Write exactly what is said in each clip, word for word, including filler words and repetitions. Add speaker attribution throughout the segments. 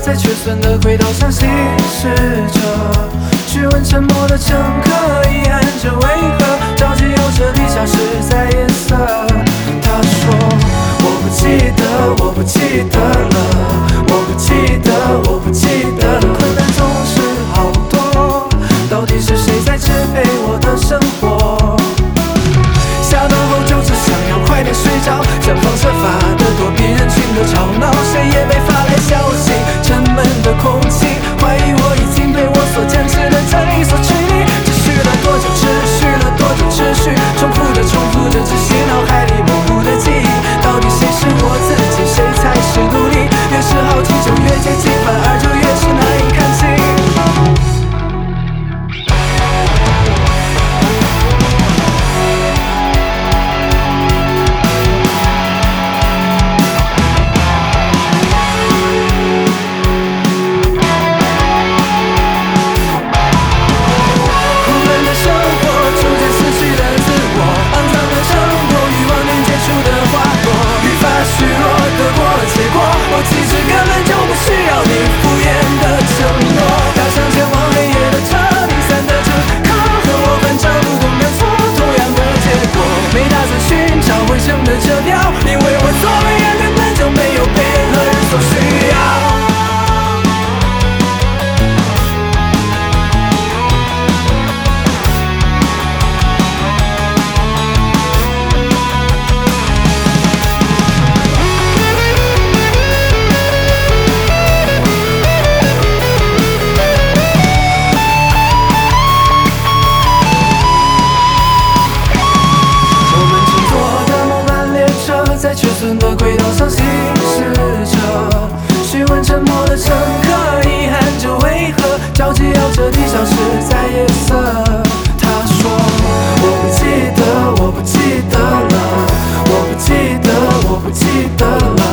Speaker 1: 在缺损的轨道上行驶着，询问沉默的乘客，遗憾着为何着急又彻底消失在夜色。他说我不记得，我不记得了，我不记得，我不记得了。困难总是好多，到底是谁在支配我的生活？下班后就只想要快点睡着，想方设法的躲避人群的吵闹，谁也没发来消息，沉闷的空气怀疑我已经被我所坚持的真理所驱离。持续了多久？持续了多久？持续重复着，重复着，只是脑海里模糊的记忆。到底谁是我自己，谁才是奴隶？越是好奇就越接近，反而就越是难以看清。在缺损的轨道上行驶着，询问沉默的乘客，遗憾着为何着急要彻底消失在夜色。他说我不记得，我不记得了，我不记得，我不记得了。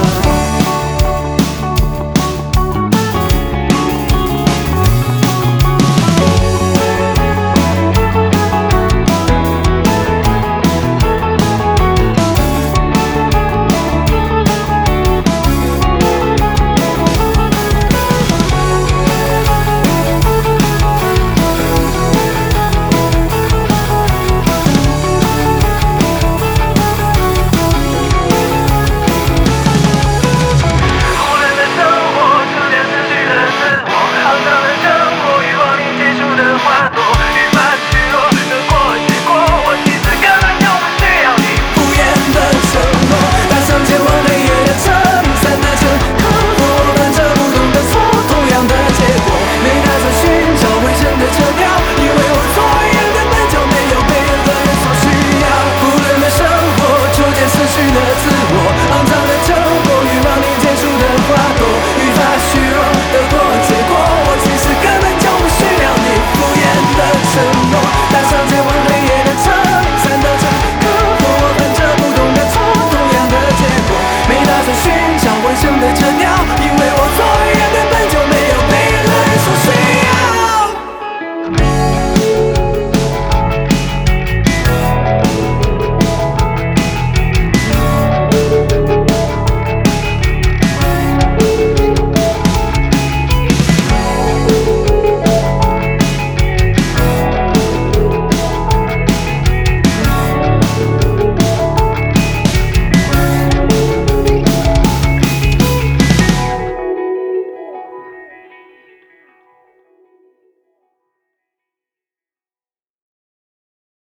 Speaker 1: 自